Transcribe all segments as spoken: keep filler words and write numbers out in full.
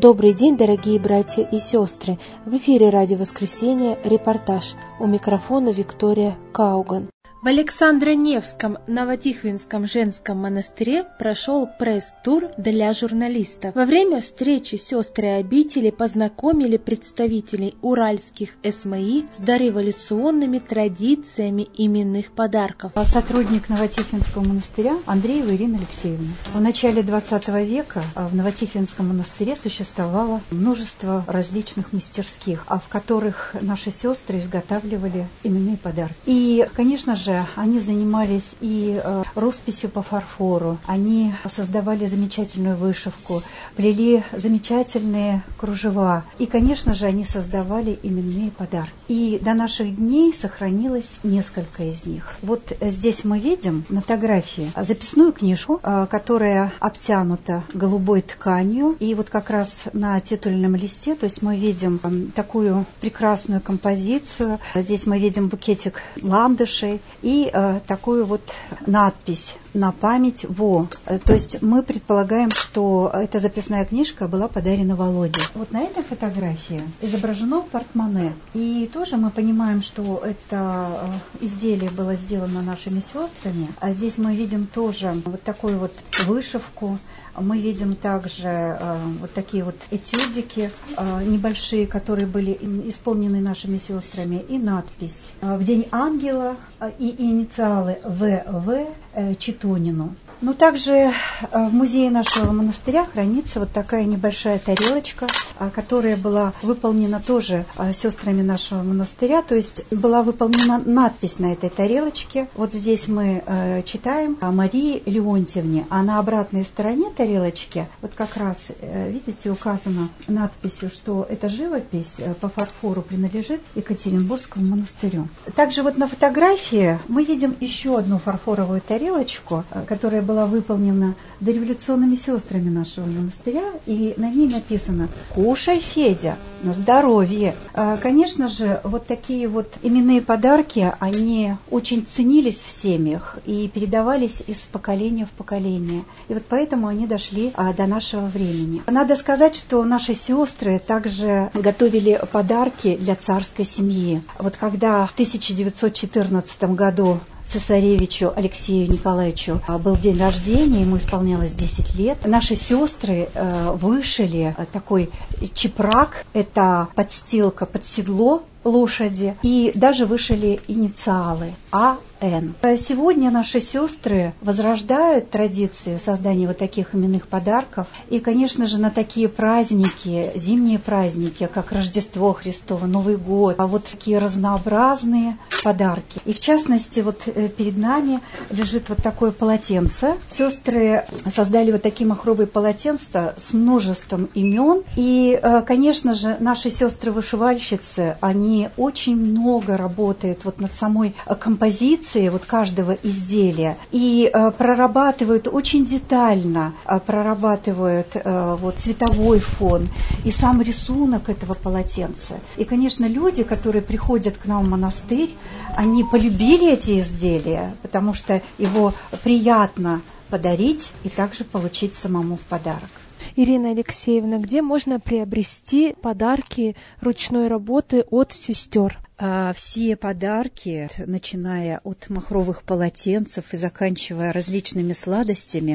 Добрый день, дорогие братья и сестры! В эфире «Радио Воскресенье» репортаж. У микрофона Виктория Кауган. В Александро-Невском Новотихвинском женском монастыре прошел пресс-тур для журналистов. Во время встречи сестры обители познакомили представителей уральских ЭСМИ с дореволюционными традициями именных подарков. Сотрудник Новотихвинского монастыря Андреева Ирина Алексеевна. В начале двадцатого века в Новотихвинском монастыре существовало множество различных мастерских, в которых наши сестры изготавливали именные подарки. И, конечно же, они занимались и э, росписью по фарфору, они создавали замечательную вышивку, плели замечательные кружева. И, конечно же, они создавали именные подарки. И до наших дней сохранилось несколько из них. Вот здесь мы видим на фотографии записную книжку, э, которая обтянута голубой тканью. И вот как раз на титульном листе, то есть мы видим э, такую прекрасную композицию. Здесь мы видим букетик ландышей и э, такую вот надпись на память во. То есть мы предполагаем, что эта записная книжка была подарена Володе. Вот на этой фотографии изображено портмоне. И тоже мы понимаем, что это изделие было сделано нашими сестрами. А здесь мы видим тоже вот такую вот вышивку. Мы видим также э, вот такие вот этюдики э, небольшие, которые были исполнены нашими сестрами, и надпись э, «В день ангела» э, и инициалы вэ вэ э, Читонину. Но также в музее нашего монастыря хранится вот такая небольшая тарелочка, которая была выполнена тоже сестрами нашего монастыря. То есть была выполнена надпись на этой тарелочке. Вот здесь мы читаем о Марии Леонтьевне, а на обратной стороне тарелочки вот как раз, видите, указано надписью, что эта живопись по фарфору принадлежит Екатеринбургскому монастырю. Также вот на фотографии мы видим еще одну фарфоровую тарелочку, которая была была выполнена дореволюционными сестрами нашего монастыря, и на ней написано «Кушай, Федя, на здоровье». Конечно же, вот такие вот именные подарки, они очень ценились в семьях и передавались из поколения в поколение. И вот поэтому они дошли до нашего времени. Надо сказать, что наши сестры также готовили подарки для царской семьи. Вот когда в тысяча девятьсот четырнадцатом году цесаревичу Алексею Николаевичу был день рождения, ему исполнялось десять лет. Наши сестры э, вышили такой чепрак, это подстилка под седло лошади, и даже вышили инициалы А Н. Сегодня наши сестры возрождают традиции создания вот таких именных подарков. И, конечно же, на такие праздники, зимние праздники, как Рождество Христово, Новый год, а вот такие разнообразные подарки. И, в частности, вот перед нами лежит вот такое полотенце. Сестры создали вот такие махровые полотенца с множеством имен. И, конечно же, наши сестры-вышивальщицы, они очень много работают вот над самой композицией вот каждого изделия и э, прорабатывают очень детально, э, прорабатывают э, вот цветовой фон и сам рисунок этого полотенца. И, конечно, люди, которые приходят к нам в монастырь, они полюбили эти изделия, потому что его приятно подарить и также получить самому в подарок. Ирина Алексеевна, где можно приобрести подарки ручной работы от сестер? Все подарки, начиная от махровых полотенцев и заканчивая различными сладостями,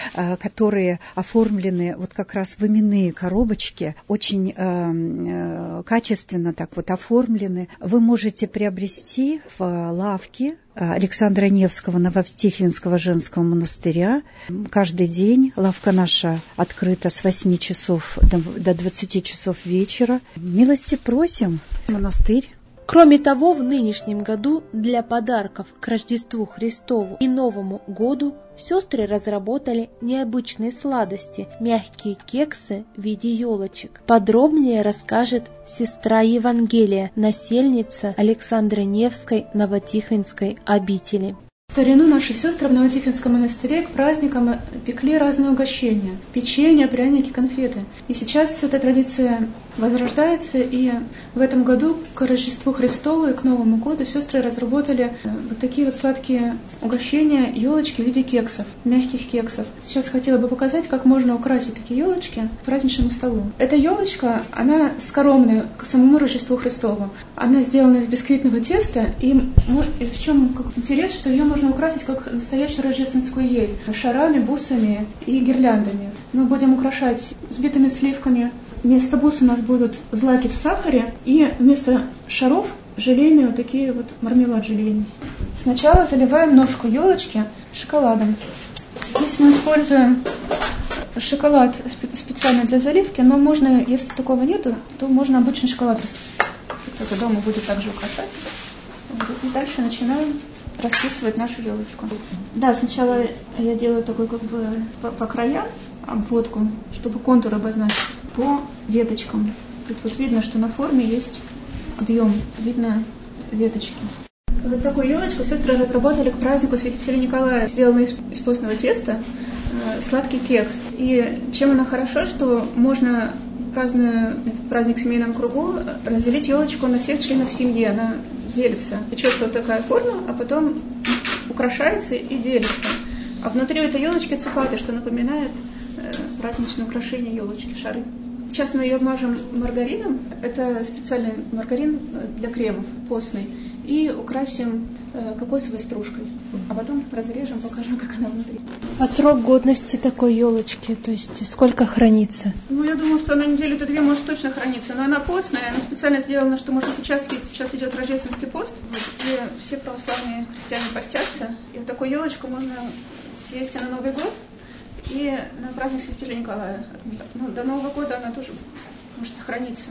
которые оформлены вот как раз в именные коробочки, очень э, качественно так вот оформлены, вы можете приобрести в лавке Александра Невского Новотихвинского женского монастыря. Каждый день лавка наша открыта с восьми часов до двадцати часов вечера. Милости просим, монастырь. Кроме того, в нынешнем году для подарков к Рождеству Христову и Новому году сестры разработали необычные сладости, мягкие кексы в виде елочек. Подробнее расскажет сестра Евангелия, насельница Александро-Невской Новотихвинской обители. В старину наши сестры в Новотихвинском монастыре к праздникам пекли разные угощения – печенье, пряники, конфеты. И сейчас эта традиция возрождается, и в этом году к Рождеству Христову и к Новому году сестры разработали вот такие вот сладкие угощения, елочки в виде кексов, мягких кексов. Сейчас хотела бы показать, как можно украсить такие елочки к праздничному столу. Эта елочка, она скоромная к самому Рождеству Христову. Она сделана из бисквитного теста, и в чем как интерес, что ее можно украсить как настоящую рождественскую ель, шарами, бусами и гирляндами. Мы будем украшать взбитыми сливками. Вместо бус у нас будут злаки в сахаре, и вместо шаров желейные вот такие вот мармелад желейный. Сначала заливаем ножку елочки шоколадом. Здесь мы используем шоколад специально для заливки, но можно, если такого нету, то можно обычный шоколад. Кто-то дома будет также украшать. И дальше начинаем расписывать нашу елочку. Да, сначала я делаю такой как бы по, по краям обводку, чтобы контур обозначить по веточкам. Тут вот видно, что на форме есть объем, видно веточки. Вот такую елочку сестры разработали к празднику Святителя Николая. Сделана из, из постного теста, э, сладкий кекс. И чем она хороша, что можно, празднуя этот праздник в семейном кругу, разделить елочку на всех членов семьи. Она делится. Печется вот такая форма, а потом украшается и делится. А внутри этой елочки цукаты, что напоминает э, праздничное украшение елочки, шары. Сейчас мы ее обмажем маргарином. Это специальный маргарин для кремов, постный. И украсим э, кокосовой стружкой. А потом разрежем, покажем, как она внутри. А срок годности такой елочки, то есть сколько хранится? Ну, я думаю, что она неделю-то две может точно храниться. Но она постная, она специально сделана, что можно сейчас есть. Сейчас идет рождественский пост, и все православные христиане постятся. И вот такую елочку можно съесть на Новый год и на праздник Святителя Николая отметить. Ну, до Нового года она тоже может сохраниться.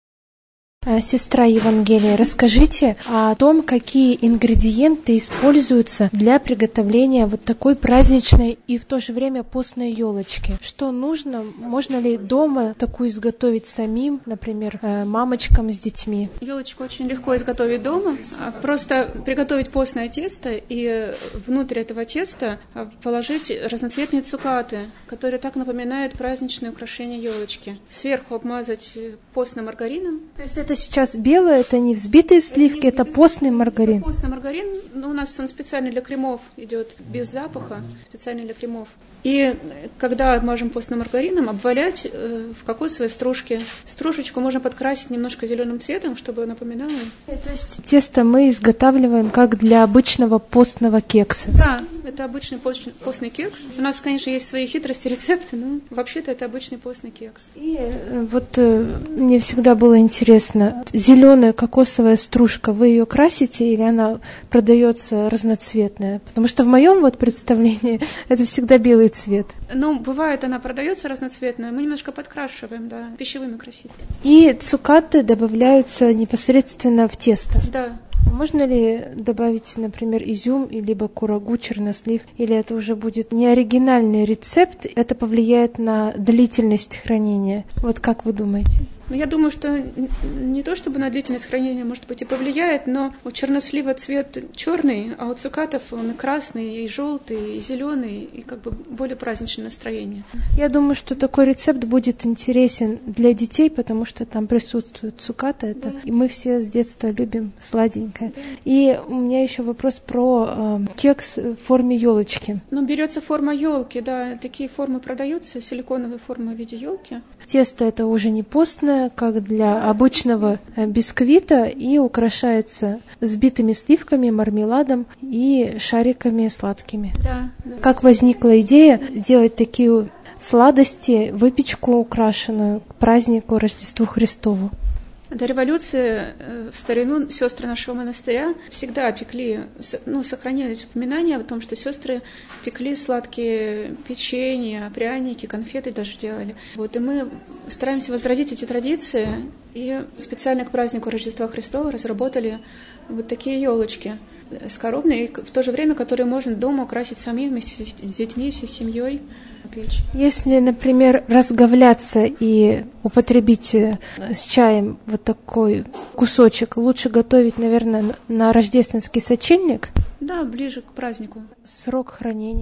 Сестра Евангелия, расскажите о том, какие ингредиенты используются для приготовления вот такой праздничной и в то же время постной елочки. Что нужно? Можно ли дома такую изготовить самим, например, мамочкам с детьми? Елочку очень легко изготовить дома. Просто приготовить постное тесто и внутрь этого теста положить разноцветные цукаты, которые так напоминают праздничное украшение елочки. Сверху обмазать постным маргарином. То есть это сейчас белое, это не взбитые сливки, это, это постный маргарин. Это постный маргарин, но у нас он специально для кремов идет, без запаха, специально для кремов. И когда обмажем постным маргарином, обвалять э, в кокосовой стружке. Стружечку можно подкрасить немножко зеленым цветом, чтобы напоминало. То есть тесто мы изготавливаем как для обычного постного кекса. Да, это обычный постный кекс. У нас, конечно, есть свои хитрости, рецепты, но вообще-то это обычный постный кекс. И э, вот э, мне всегда было интересно, зеленая кокосовая стружка, вы ее красите или она продается разноцветная? Потому что в моем вот представлении это всегда белый цвет. Ну, бывает, она продается разноцветная, мы немножко подкрашиваем, да, пищевыми красителями. И цукаты добавляются непосредственно в тесто. Да. Можно ли добавить, например, изюм, либо курагу, чернослив, или это уже будет не оригинальный рецепт, это повлияет на длительность хранения? Вот как вы думаете? Ну, я думаю, что не то чтобы на длительность хранения, может быть, и повлияет, но у чернослива цвет черный, а у цукатов он и красный, и желтый, и зеленый, и как бы более праздничное настроение. Я думаю, что такой рецепт будет интересен для детей, потому что там присутствуют цукаты, это, да. И мы все с детства любим сладенькое. Да. И у меня еще вопрос про э, кекс в форме елочки. Ну, берется форма елки, да, такие формы продаются, силиконовые формы в виде елки. Тесто это уже не постное, как для обычного бисквита, и украшается взбитыми сливками, мармеладом и шариками сладкими. Да, да. Как возникла идея делать такие сладости, выпечку украшенную к празднику Рождеству Христову? До революции в старину сестры нашего монастыря всегда пекли, ну, сохранились упоминания о том, что сестры пекли сладкие печенья, пряники, конфеты даже делали. Вот, и мы стараемся возродить эти традиции, и специально к празднику Рождества Христова разработали вот такие елочки скоробные, в то же время, которые можно дома украсить самим вместе с детьми, всей семьей. Печь. Если, например, разговляться и употребить с чаем вот такой кусочек, лучше готовить, наверное, на рождественский сочельник? Да, ближе к празднику. Срок хранения?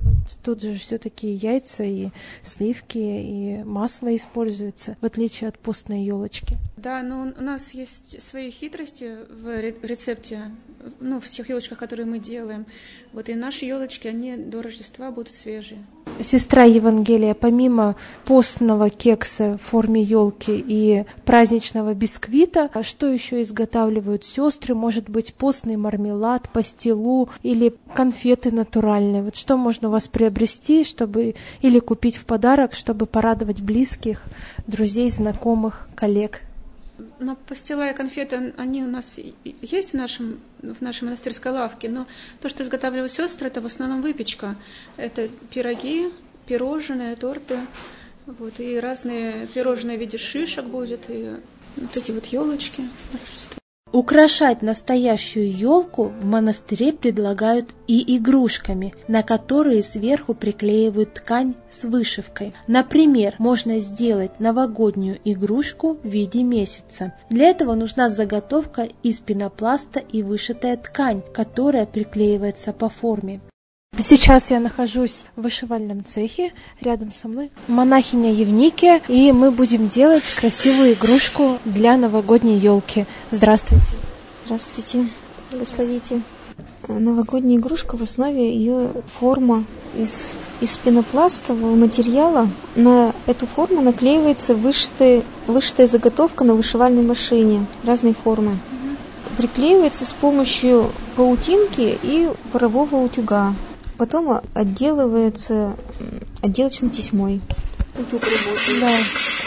Тут же все-таки яйца и сливки и масло используются, в отличие от постной елочки. Да, но у нас есть свои хитрости в рецепте, ну, в тех елочках, которые мы делаем. Вот и наши елочки, они до Рождества будут свежие. Сестра Евангелия, помимо постного кекса в форме елки и праздничного бисквита, что еще изготавливают сестры? Может быть, постный мармелад, пастилу или конфеты натуральные? Вот что можно у вас приобрести, чтобы или купить в подарок, чтобы порадовать близких, друзей, знакомых, коллег? Но пастила и конфеты, они у нас есть в, нашем, в нашей монастырской лавке, но то, что изготавливают сестры, это в основном выпечка. Это пироги, пирожные, торты, вот, и разные пирожные в виде шишек будет, и вот эти вот елочки. Украшать настоящую елку в монастыре предлагают и игрушками, на которые сверху приклеивают ткань с вышивкой. Например, можно сделать новогоднюю игрушку в виде месяца. Для этого нужна заготовка из пенопласта и вышитая ткань, которая приклеивается по форме. Сейчас я нахожусь в вышивальном цехе, рядом со мной монахиня Евникия, и мы будем делать красивую игрушку для новогодней елки. Здравствуйте. Здравствуйте, благословите. Новогодняя игрушка, в основе ее форма из, из пенопластового материала. На эту форму наклеивается вышитая, вышитая заготовка на вышивальной машине разной формы. Приклеивается с помощью паутинки и парового утюга. Потом отделывается отделочной тесьмой. Утюг работает. Да.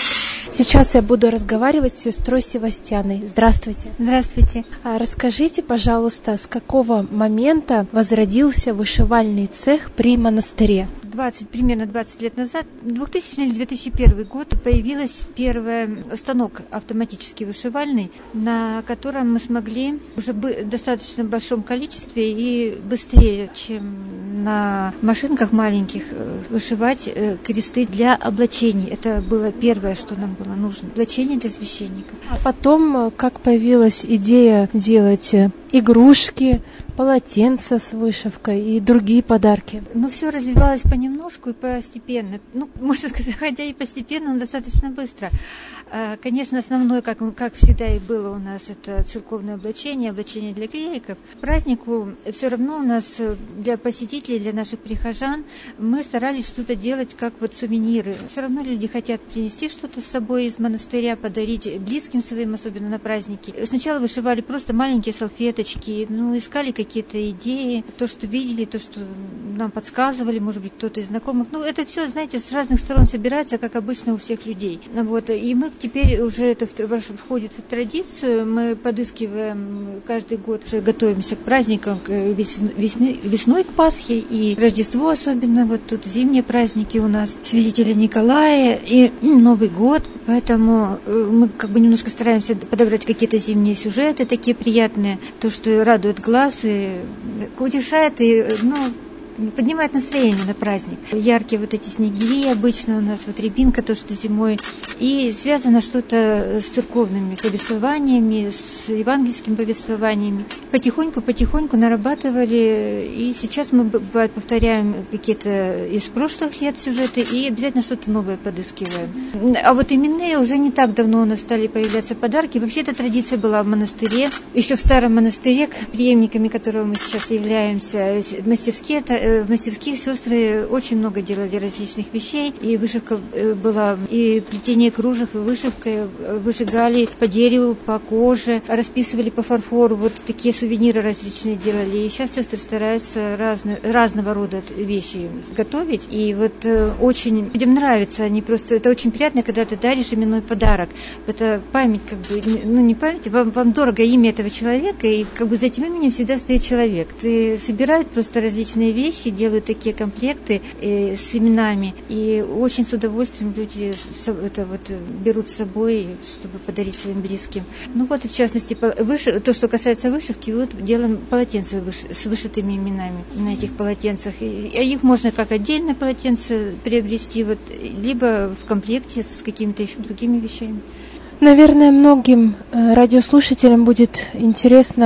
Сейчас я буду разговаривать с сестрой Севастьяной. Здравствуйте. Здравствуйте. А расскажите, пожалуйста, с какого момента возродился вышивальный цех при монастыре? двадцать, примерно двадцать лет назад, двухтысячный или две тысячи первый год, появился первый станок автоматический вышивальный, на котором мы смогли уже в достаточно большом количестве и быстрее, чем на машинках маленьких, вышивать кресты для облачений. Это было первое, что нам было нужно. Облачение для священников. А потом, как появилась идея делать игрушки, полотенца с вышивкой и другие подарки? Ну, все развивалось понемножку и постепенно. Ну, можно сказать, хотя и постепенно, но достаточно быстро. Конечно, основное, как, как всегда и было у нас, это церковное облачение, облачение для клириков. К празднику все равно у нас для посетителей, для наших прихожан, мы старались что-то делать, как вот сувениры. Все равно люди хотят принести что-то с собой из монастыря, подарить близким своим, особенно на праздники. Сначала вышивали просто маленькие салфеточки, ну, искали какие-то идеи, то, что видели, то, что нам подсказывали, может быть, кто-то из знакомых. Ну, это все, знаете, с разных сторон собирается, как обычно у всех людей. Вот. И мы теперь уже это входит в традицию. Мы подыскиваем каждый год, уже готовимся к праздникам, к весной, весной к Пасхе и Рождество особенно. Вот тут зимние праздники у нас, Святителя Николая и Новый год. Поэтому мы как бы немножко стараемся подобрать какие-то зимние сюжеты такие приятные, то, что радует глаз и утешает, и, ну, поднимает настроение на праздник. Яркие вот эти снегири обычно у нас, вот рябинка, то, что зимой. И связано что-то с церковными повествованиями, с евангельскими повествованиями. Потихоньку-потихоньку нарабатывали, и сейчас мы, бывает, повторяем какие-то из прошлых лет сюжеты и обязательно что-то новое подыскиваем. А вот именные уже не так давно у нас стали появляться подарки. Вообще эта традиция была в монастыре, еще в старом монастыре, преемниками которого мы сейчас являемся, мастерские, в мастерских сестры очень много делали различных вещей, и вышивка была, и плетение кружев, и вышивка, выжигали по дереву, по коже, расписывали по фарфору, вот такие сувениры различные делали. И сейчас сестры стараются разные, разного рода вещи готовить, и вот очень людям нравится, они просто, это очень приятно, когда ты даришь именной подарок. Это память, как бы, ну не память, вам, вам дорого имя этого человека, и как бы за этим именем всегда стоит человек. Ты собирают просто различные вещи, делают такие комплекты э, с именами, и очень с удовольствием люди это вот берут с собой, чтобы подарить своим близким. Ну вот, в частности, выш... то, что касается вышивки, вот делаем полотенца выш... с вышитыми именами на этих полотенцах. И их можно как отдельное полотенце приобрести, вот, либо в комплекте с какими-то еще другими вещами. Наверное, многим радиослушателям будет интересно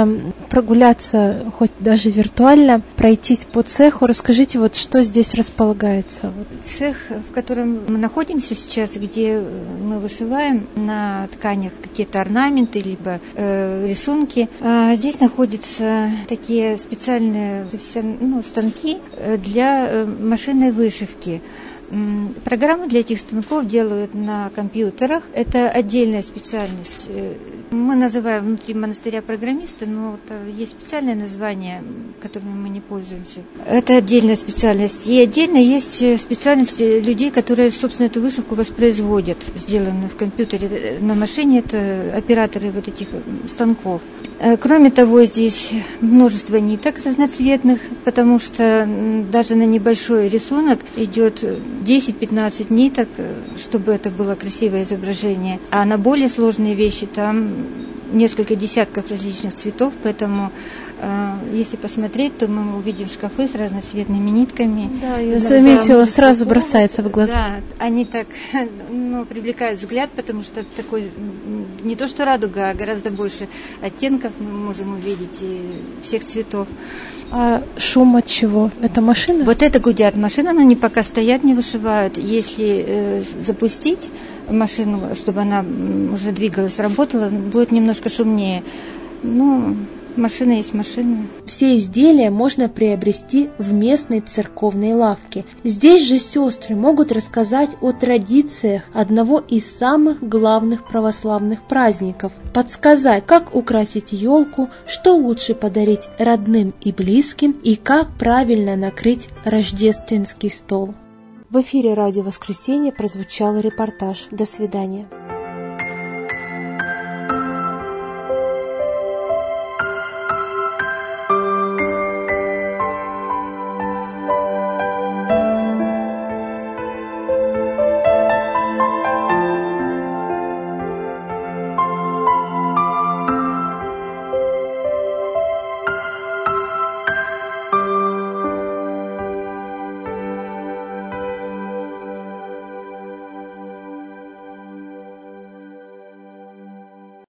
прогуляться, хоть даже виртуально, пройтись по цеху. Расскажите, вот что здесь располагается? Цех, в котором мы находимся сейчас, где мы вышиваем на тканях какие-то орнаменты, либо э, рисунки. А здесь находятся такие специальные ну, станки для э, машинной вышивки. Программы для этих станков делают на компьютерах. Это отдельная специальность. Мы называем внутри монастыря программисты, но есть специальное название, которым мы не пользуемся. Это отдельная специальность. И отдельно есть специальность людей, которые, собственно, эту вышивку воспроизводят, сделанную в компьютере. На машине это операторы вот этих станков. Кроме того, здесь множество ниток разноцветных, потому что даже на небольшой рисунок идет десять-пятнадцать ниток, чтобы это было красивое изображение. А на более сложные вещи там несколько десятков различных цветов, поэтому если посмотреть, то мы увидим шкафы с разноцветными нитками. Да, я заметила, сразу бросается в глаза. Да, они так ну, привлекают взгляд, потому что такой не то что радуга, а гораздо больше оттенков мы можем увидеть и всех цветов. А шум от чего? Это машина? Вот это гудят машины, но они пока стоят, не вышивают. Если э, запустить машину, чтобы она уже двигалась, работала, будет немножко шумнее. Ну, машина есть машина. Все изделия можно приобрести в местной церковной лавке. Здесь же сестры могут рассказать о традициях одного из самых главных православных праздников, подсказать, как украсить елку, что лучше подарить родным и близким и как правильно накрыть рождественский стол. В эфире «Радио Воскресенье» прозвучал репортаж. До свидания.